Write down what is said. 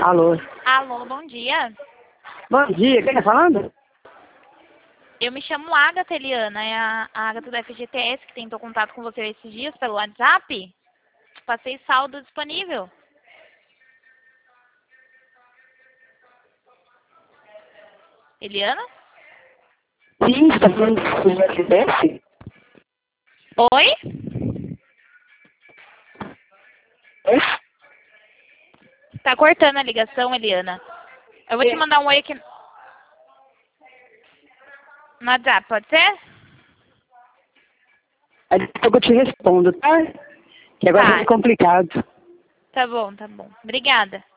Alô. Alô, bom dia. Bom dia, quem tá falando? Eu me chamo Agatha, Eliana. É a Agatha da FGTS que tentou contato com você esses dias pelo WhatsApp. Passei saldo disponível. Eliana? Sim, você tá falando do FDS? Oi? Tá cortando a ligação, Eliana. Eu vou te mandar um oi aqui no WhatsApp, pode ser? Aí depois eu te respondo, tá? Que agora Tá. é complicado. Tá bom, tá bom. Obrigada.